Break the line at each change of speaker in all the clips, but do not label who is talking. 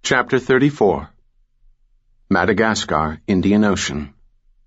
Chapter 34. Madagascar, Indian Ocean.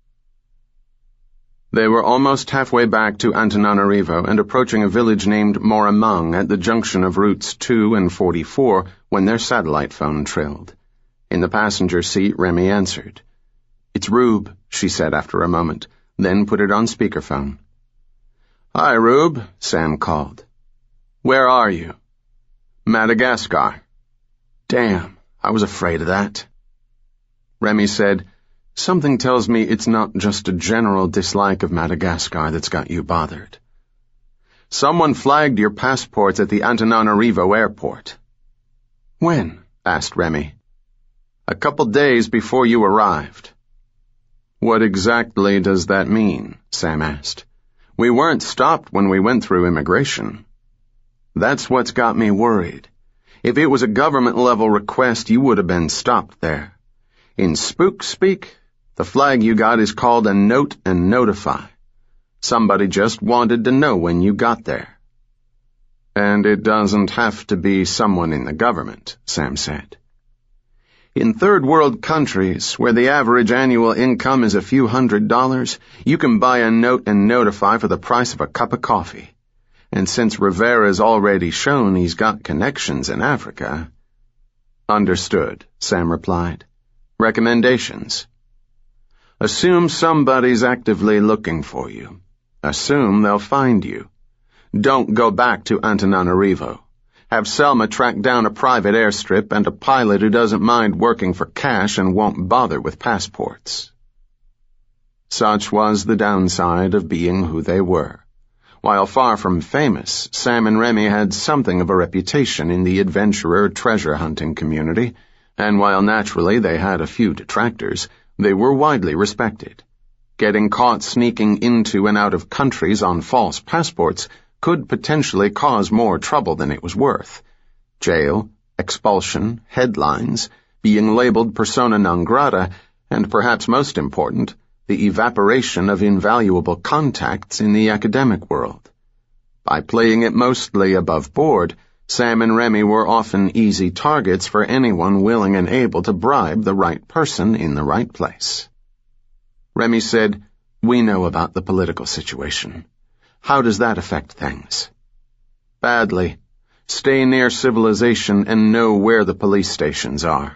They were almost halfway back to Antananarivo and approaching a village named Moramang at the junction of routes 2 and 44 when their satellite phone trilled. In the passenger seat, Remy answered. "It's Rube," she said after a moment, then put it on speakerphone. "Hi, Rube," Sam called. "Where are you?" "Madagascar." "Damn. I was afraid of that." Remy said, "Something tells me it's not just a general dislike of Madagascar that's got you bothered." "Someone flagged your passports at the Antananarivo airport." "When?" asked Remy. "A couple days before you arrived." "What exactly does that mean?" Sam asked. "We weren't stopped when we went through immigration." "That's what's got me worried. If it was a government-level request, you would have been stopped there. In spook speak, the flag you got is called a note and notify. Somebody just wanted to know when you got there." "And it doesn't have to be someone in the government," Sam said. "In third-world countries, where the average annual income is a few $100s, you can buy a note and notify for the price of a cup of coffee. And since Rivera's already shown he's got connections in Africa—" "Understood," Sam replied. "Recommendations?" "Assume somebody's actively looking for you. Assume they'll find you. Don't go back to Antananarivo. Have Selma track down a private airstrip and a pilot who doesn't mind working for cash and won't bother with passports." Such was the downside of being who they were. While far from famous, Sam and Remy had something of a reputation in the adventurer treasure-hunting community, and while naturally they had a few detractors, they were widely respected. Getting caught sneaking into and out of countries on false passports could potentially cause more trouble than it was worth. Jail, expulsion, headlines, being labeled persona non grata, and perhaps most important, the evaporation of invaluable contacts in the academic world. By playing it mostly above board, Sam and Remy were often easy targets for anyone willing and able to bribe the right person in the right place. Remy said, "We know about the political situation. How does that affect things?" "Badly. Stay near civilization and know where the police stations are."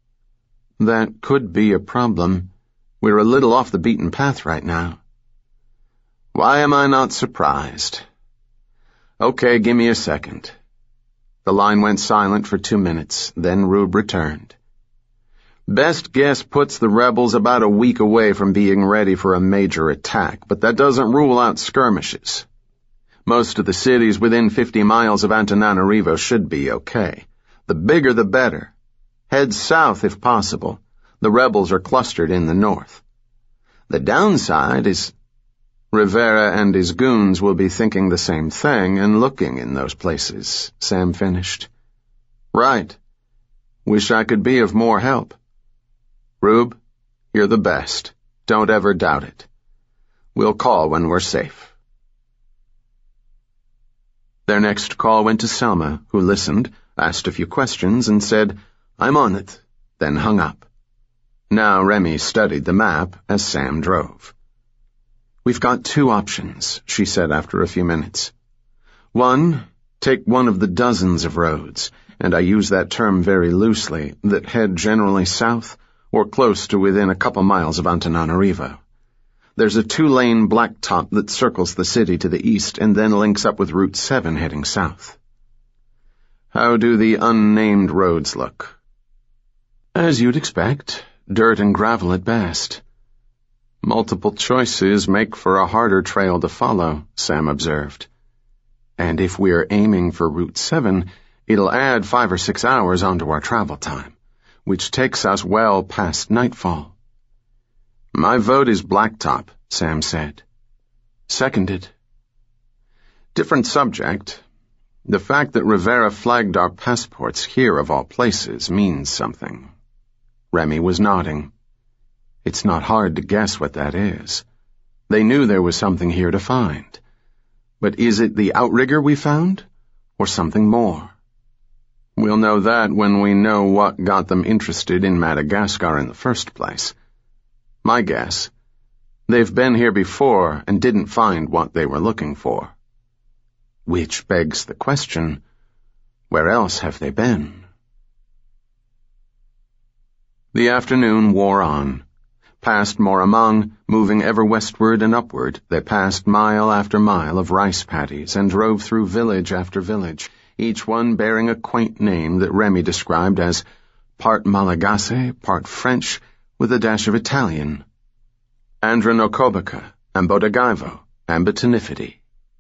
"That could be a problem. We're a little off the beaten path right now." "Why am I not surprised?" "Okay, give me a second." The line went silent for 2 minutes, then Rube returned. "Best guess puts the rebels about a week away from being ready for a major attack, but that doesn't rule out skirmishes. Most of the cities within 50 miles of Antananarivo should be okay. The bigger the better. Head south if possible. The rebels are clustered in the north. The downside is Rivera and his goons will be thinking the same thing and looking in those places," Sam finished. "Right. Wish I could be of more help." "Rube, you're the best. Don't ever doubt it. We'll call when we're safe." Their next call went to Selma, who listened, asked a few questions, and said, "I'm on it," then hung up. Now Remy studied the map as Sam drove. "We've got 2 options," she said after a few minutes. "One, take one of the dozens of roads, and I use that term very loosely, that head generally south or close to within a couple miles of Antananarivo. There's a 2-lane blacktop that circles the city to the east and then links up with Route 7 heading south." "How do the unnamed roads look?" "As you'd expect. Dirt and gravel at best." "Multiple choices make for a harder trail to follow," Sam observed. "And if we're aiming for Route 7, it'll add 5 or 6 hours onto our travel time, which takes us well past nightfall." "My vote is blacktop," Sam said. "Seconded." Different subject. The fact that Rivera flagged our passports here of all places means something. Remy was nodding. "It's not hard to guess what that is. They knew there was something here to find. But is it the outrigger we found, or something more?" We'll know that when we know what got them interested in Madagascar in the first place. My guess, they've been here before and didn't find what they were looking for. Which begs the question, where else have they been? The afternoon wore on. Past Moramang, moving ever westward and upward, they passed mile after mile of rice paddies and drove through village after village, each one bearing a quaint name that Remy described as part Malagasy, part French, with a dash of Italian. Andronokobica, Ambodagaivo, Ambitinifidi.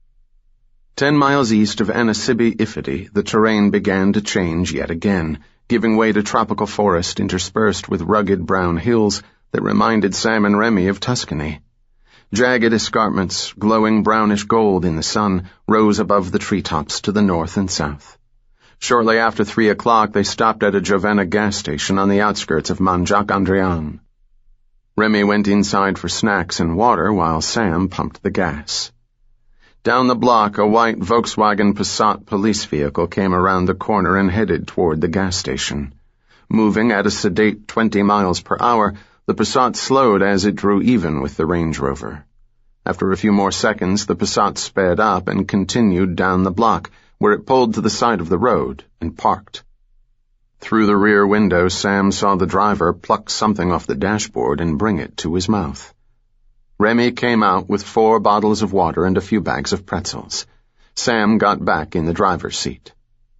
10 miles east of Anasibi-Ifidi, the terrain began to change yet again, giving way to tropical forest interspersed with rugged brown hills that reminded Sam and Remy of Tuscany. Jagged escarpments, glowing brownish gold in the sun, rose above the treetops to the north and south. Shortly after 3 o'clock, they stopped at a Giovanna gas station on the outskirts of Manjak-Andrian. Remy went inside for snacks and water while Sam pumped the gas. Down the block, a white Volkswagen Passat police vehicle came around the corner and headed toward the gas station. Moving at a sedate 20 miles per hour, the Passat slowed as it drew even with the Range Rover. After a few more seconds, the Passat sped up and continued down the block, where it pulled to the side of the road and parked. Through the rear window, Sam saw the driver pluck something off the dashboard and bring it to his mouth. Remy came out with 4 bottles of water and a few bags of pretzels. Sam got back in the driver's seat.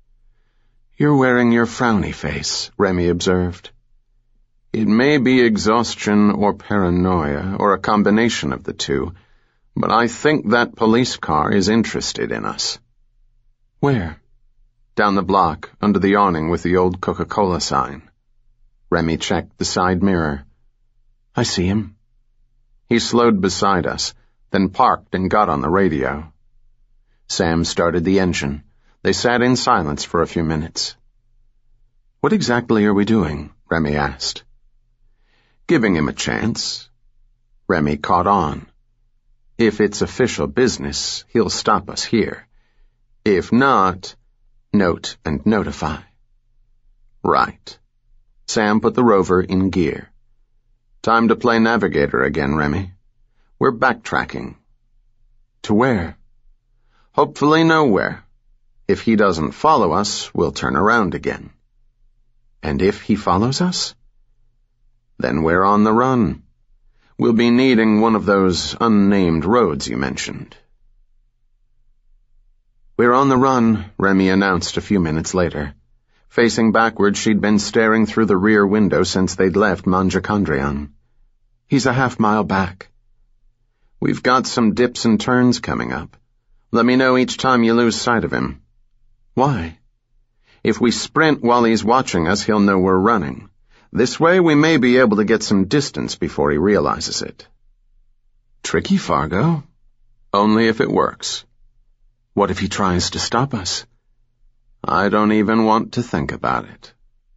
"You're wearing your frowny face," Remy observed. "It may be exhaustion or paranoia, or a combination of the two, but I think that police car is interested in us." "Where?" "Down the block, under the awning with the old Coca-Cola sign." Remy checked the side mirror. "I see him." He slowed beside us, then parked and got on the radio. Sam started the engine. They sat in silence for a few minutes. "What exactly are we doing?" Remy asked. "Giving him a chance." Remy caught on. "If it's official business, he'll stop us here. If not, note and notify." "Right." Sam put the Rover in gear. "Time to play navigator again, Remy. We're backtracking." "To where?" "Hopefully nowhere. If he doesn't follow us, we'll turn around again." "And if he follows us?" "Then we're on the run. We'll be needing one of those unnamed roads you mentioned." "We're on the run," Remy announced a few minutes later. Facing backward, she'd been staring through the rear window since they'd left Manjak-Andrian. "He's a half-mile back." "We've got some dips and turns coming up. Let me know each time you lose sight of him." "Why?" "If we sprint while he's watching us, he'll know we're running. This way we may be able to get some distance before he realizes it." "Tricky, Fargo." "Only if it works." "What if he tries to stop us?" "I don't even want to think about it."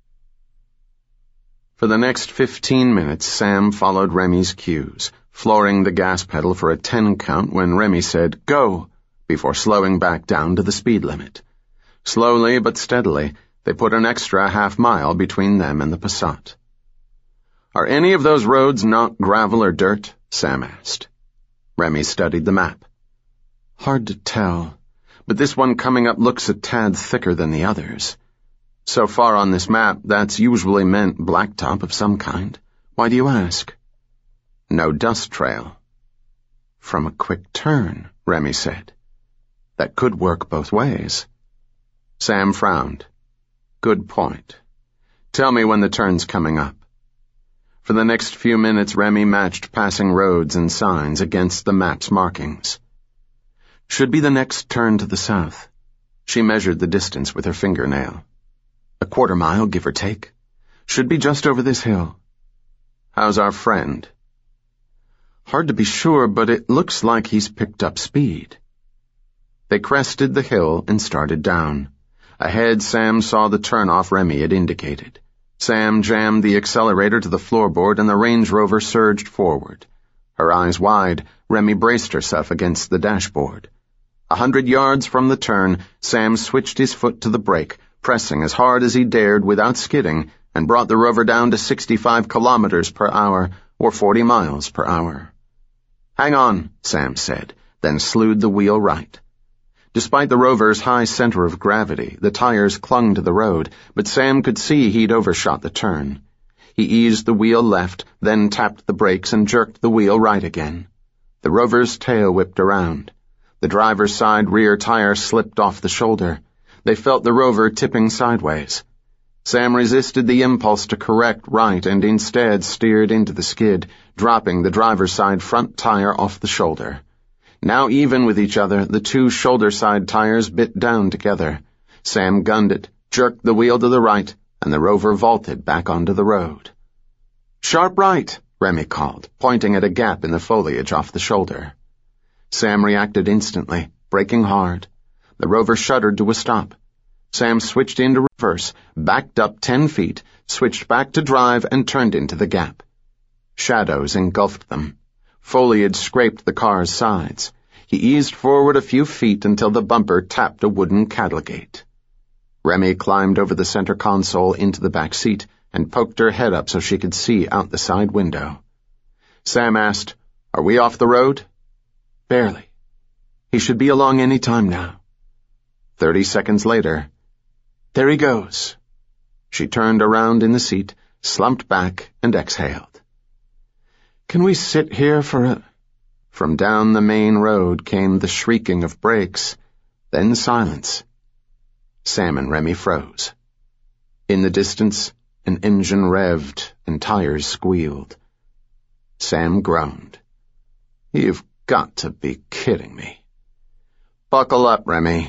For the next 15 minutes, Sam followed Remy's cues, flooring the gas pedal for a 10 count when Remy said, "Go," before slowing back down to the speed limit. Slowly but steadily, they put an extra half-mile between them and the Passat. "Are any of those roads not gravel or dirt?" Sam asked. Remy studied the map. "Hard to tell, but this one coming up looks a tad thicker than the others. So far on this map, that's usually meant blacktop of some kind. Why do you ask?" "No dust trail." "From a quick turn," Remy said. "That could work both ways." Sam frowned. "Good point. Tell me when the turn's coming up." For the next few minutes, Remy matched passing roads and signs against the map's markings. "Should be the next turn to the south." She measured the distance with her fingernail. "A quarter-mile, give or take. Should be just over this hill." "How's our friend?" "Hard to be sure, but it looks like he's picked up speed." They crested the hill and started down. Ahead, Sam saw the turnoff Remy had indicated. Sam jammed the accelerator to the floorboard and the Range Rover surged forward. Her eyes wide, Remy braced herself against the dashboard. 100 yards from the turn, Sam switched his foot to the brake, pressing as hard as he dared without skidding, and brought the rover down to 65 kilometers per hour, or 40 miles per hour. "Hang on," Sam said, then slewed the wheel right. Despite the rover's high center of gravity, the tires clung to the road, but Sam could see he'd overshot the turn. He eased the wheel left, then tapped the brakes and jerked the wheel right again. The rover's tail whipped around. The driver's side rear tire slipped off the shoulder. They felt the rover tipping sideways. Sam resisted the impulse to correct right and instead steered into the skid, dropping the driver's side front tire off the shoulder. Now even with each other, the two shoulder side tires bit down together. Sam gunned it, jerked the wheel to the right, and the rover vaulted back onto the road. "Sharp right," Remy called, pointing at a gap in the foliage off the shoulder. Sam reacted instantly, braking hard. The rover shuddered to a stop. Sam switched into reverse, backed up 10 feet, switched back to drive, and turned into the gap. Shadows engulfed them. Foliage scraped the car's sides. He eased forward a few feet until the bumper tapped a wooden cattle gate. Remy climbed over the center console into the back seat and poked her head up so she could see out the side window. Sam asked, "Are we off the road?" "Barely. He should be along any time now." 30 seconds later, "There he goes." She turned around in the seat, slumped back, and exhaled. "Can we sit here for a—" From down the main road came the shrieking of brakes, then silence. Sam and Remy froze. In the distance, an engine revved and tires squealed. Sam groaned. "You've got to be kidding me." "Buckle up, Remy."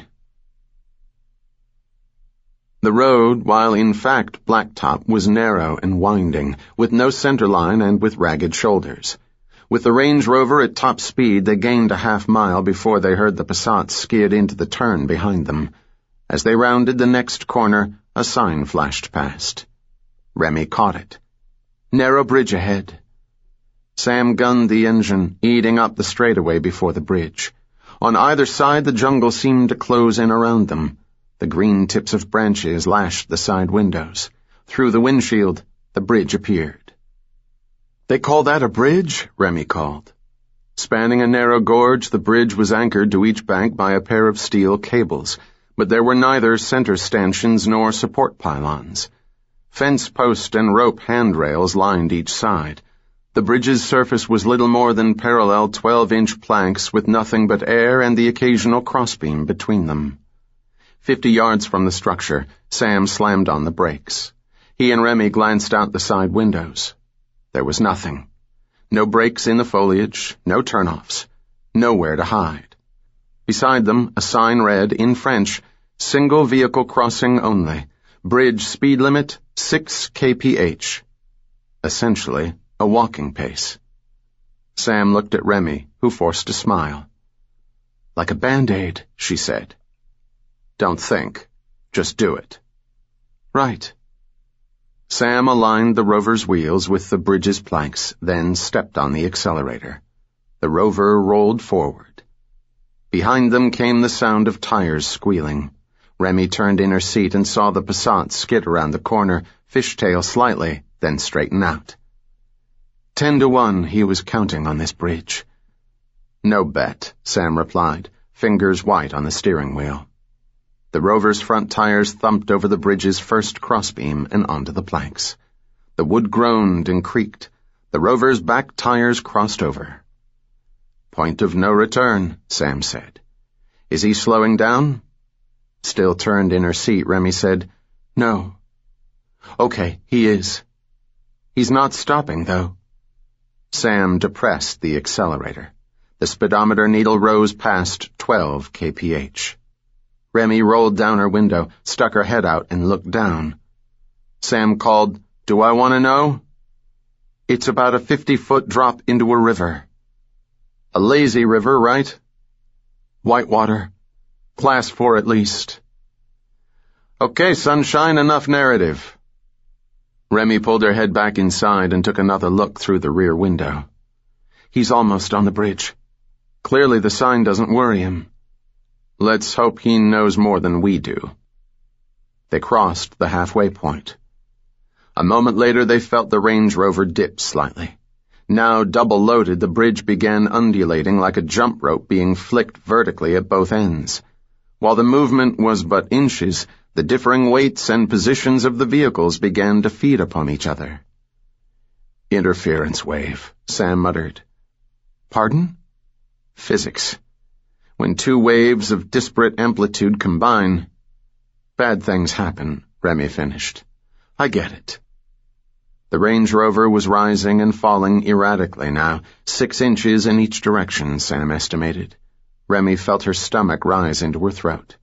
The road, while in fact blacktop, was narrow and winding, with no center line and with ragged shoulders. With the Range Rover at top speed, they gained a half-mile before they heard the Passat skid into the turn behind them. As they rounded the next corner, a sign flashed past. Remy caught it. "Narrow bridge ahead." Sam gunned the engine, eating up the straightaway before the bridge. On either side, the jungle seemed to close in around them. The green tips of branches lashed the side windows. Through the windshield, the bridge appeared. "They call that a bridge?" Remy called. Spanning a narrow gorge, the bridge was anchored to each bank by a pair of steel cables, but there were neither center stanchions nor support pylons. Fence post and rope handrails lined each side. The bridge's surface was little more than parallel 12-inch planks with nothing but air and the occasional crossbeam between them. 50 yards from the structure, Sam slammed on the brakes. He and Remy glanced out the side windows. There was nothing. No breaks in the foliage, no turnoffs, nowhere to hide. Beside them, a sign read, in French, "Single vehicle crossing only. Bridge speed limit 6 kph." Essentially, a walking pace. Sam looked at Remy, who forced a smile. "Like a Band-Aid," she said. "Don't think. Just do it." "Right." Sam aligned the rover's wheels with the bridge's planks, then stepped on the accelerator. The rover rolled forward. Behind them came the sound of tires squealing. Remy turned in her seat and saw the Passat skid around the corner, fishtail slightly, then straighten out. 10-1 he was counting on this bridge. "No bet," Sam replied, fingers white on the steering wheel. The rover's front tires thumped over the bridge's first crossbeam and onto the planks. The wood groaned and creaked. The rover's back tires crossed over. "Point of no return," Sam said. "Is he slowing down?" Still turned in her seat, Remy said, "No." "Okay, he is." "He's not stopping, though." Sam depressed the accelerator. The speedometer needle rose past 12 kph. Remy rolled down her window, stuck her head out, and looked down. Sam called, "Do I want to know?" "It's about a 50-foot drop into a river." "A lazy river, right?" "Whitewater. Class 4 at least." "Okay, sunshine, enough narrative." Remy pulled her head back inside and took another look through the rear window. "He's almost on the bridge. Clearly the sign doesn't worry him. Let's hope he knows more than we do." They crossed the halfway point. A moment later they felt the Range Rover dip slightly. Now double-loaded, the bridge began undulating like a jump rope being flicked vertically at both ends. While the movement was but inches, the differing weights and positions of the vehicles began to feed upon each other. "Interference wave," Sam muttered. "Pardon?" "Physics. When two waves of disparate amplitude combine, bad things happen," Remy finished. "I get it." The Range Rover was rising and falling erratically now, 6 inches in each direction, Sam estimated. Remy felt her stomach rise into her throat.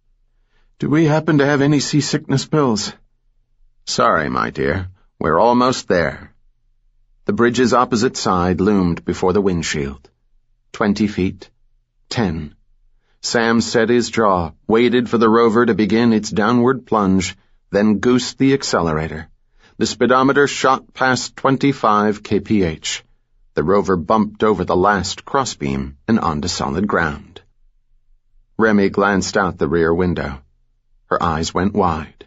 "Do we happen to have any seasickness pills?" "Sorry, my dear. We're almost there." The bridge's opposite side loomed before the windshield. 20 feet. 10. Sam set his jaw, waited for the rover to begin its downward plunge, then goosed the accelerator. The speedometer shot past 25 kph. The rover bumped over the last crossbeam and onto solid ground. Remy glanced out the rear window. Her eyes went wide.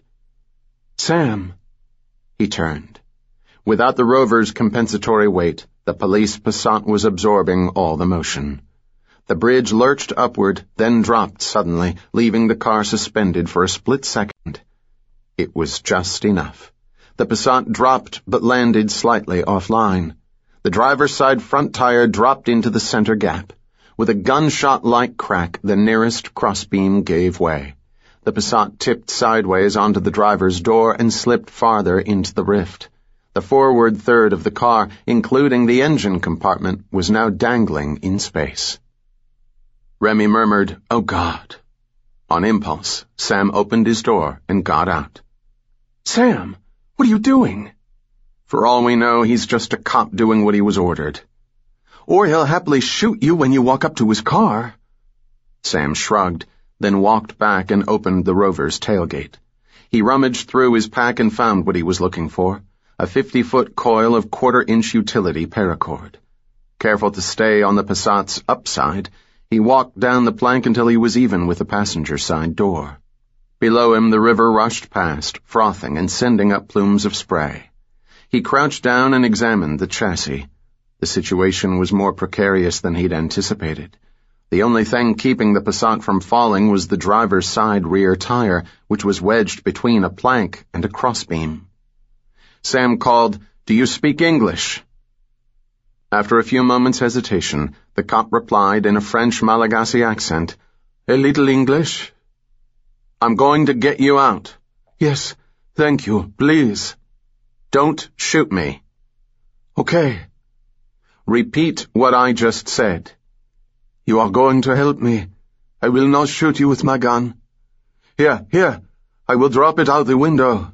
"Sam!" He turned. Without the rover's compensatory weight, the police Passat was absorbing all the motion. The bridge lurched upward, then dropped suddenly, leaving the car suspended for a split second. It was just enough. The Passat dropped but landed slightly offline. The driver's side front tire dropped into the center gap. With a gunshot-like crack, the nearest crossbeam gave way. The Passat tipped sideways onto the driver's door and slipped farther into the rift. The forward third of the car, including the engine compartment, was now dangling in space. Remy murmured, "Oh, God." On impulse, Sam opened his door and got out. "Sam! What are you doing?" "For all we know, he's just a cop doing what he was ordered." "Or he'll happily shoot you when you walk up to his car." Sam shrugged, then walked back and opened the Rover's tailgate. He rummaged through his pack and found what he was looking for, a 50-foot coil of 1/4-inch utility paracord. Careful to stay on the Passat's upside, he walked down the plank until he was even with the passenger side door. Below him, the river rushed past, frothing and sending up plumes of spray. He crouched down and examined the chassis. The situation was more precarious than he'd anticipated. The only thing keeping the Passat from falling was the driver's side rear tire, which was wedged between a plank and a crossbeam. Sam called, "Do you speak English?" After a few moments' hesitation, the cop replied in a French Malagasy accent, "A little English?" "I'm going to get you out." "Yes, thank you, please." "Don't shoot me." "Okay." "Repeat what I just said." "You are going to help me. I will not shoot you with my gun." Here, I will drop it out the window."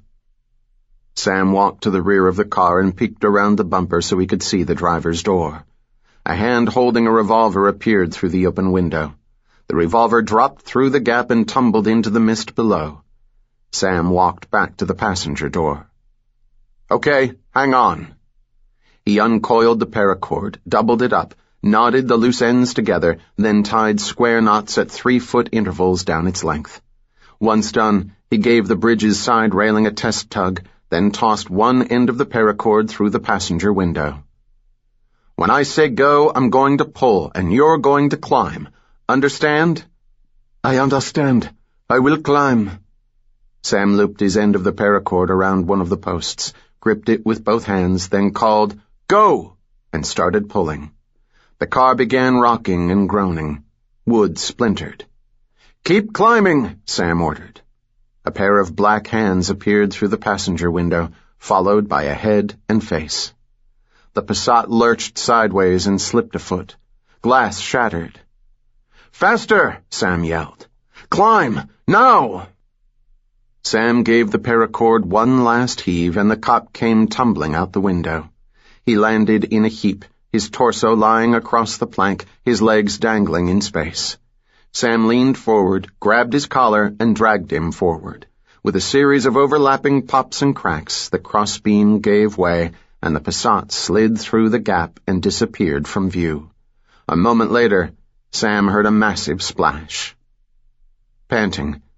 Sam walked to the rear of the car and peeked around the bumper so he could see the driver's door. A hand holding a revolver appeared through the open window. The revolver dropped through the gap and tumbled into the mist below. Sam walked back to the passenger door. "Okay, hang on." He uncoiled the paracord, doubled it up, knotted the loose ends together, then tied square knots at 3-foot intervals down its length. Once done, he gave the bridge's side railing a test tug, then tossed one end of the paracord through the passenger window. "When I say go, I'm going to pull, and you're going to climb. Understand?" "I understand. I will climb." Sam looped his end of the paracord around one of the posts, gripped it with both hands, then called, "Go!" and started pulling. The car began rocking and groaning. Wood splintered. "Keep climbing," Sam ordered. A pair of black hands appeared through the passenger window, followed by a head and face. The Passat lurched sideways and slipped a foot. Glass shattered. "Faster!" Sam yelled. "Climb! Now!" Sam gave the paracord one last heave, and the cop came tumbling out the window. He landed in a heap, his torso lying across the plank, his legs dangling in space. Sam leaned forward, grabbed his collar, and dragged him forward. With a series of overlapping pops and cracks, the crossbeam gave way, and the Passat slid through the gap and disappeared from view. A moment later, Sam heard a massive splash. Panting,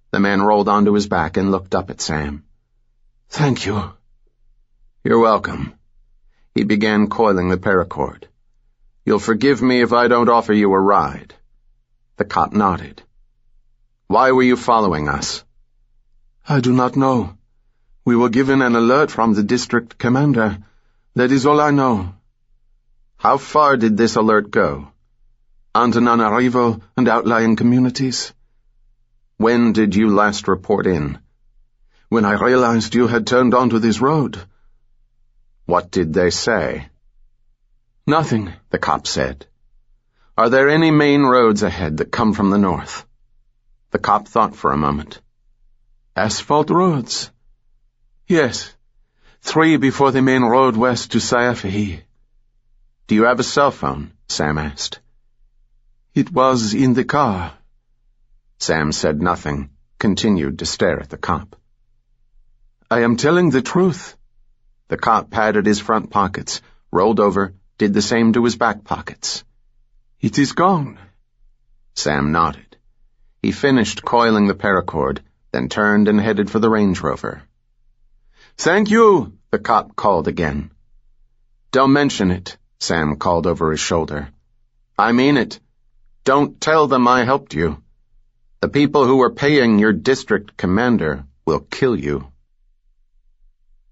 The man rolled onto his back and looked up at Sam. "Thank you." "You're welcome." He began coiling the paracord. "You'll forgive me if I don't offer you a ride." The cop nodded. "Why were you following us?" "I do not know. We were given an alert from the district commander. That is all I know." "How far did this alert go?" "Antananarivo and outlying communities." "When did you last report in?" "When I realized you had turned onto this road." "What did they say?" "Nothing," the cop said. "Are there any main roads ahead that come from the north?" The cop thought for a moment. "Asphalt roads?" "Yes. 3 before the main road west to Saiafahi." "Do you have a cell phone?" Sam asked. "It was in the car." Sam said nothing, continued to stare at the cop. "I am telling the truth." The cop patted his front pockets, rolled over, did the same to his back pockets. "It is gone." Sam nodded. He finished coiling the paracord, then turned and headed for the Range Rover. "Thank you," the cop called again. "Don't mention it," Sam called over his shoulder. "I mean it. Don't tell them I helped you. The people who are paying your district commander will kill you."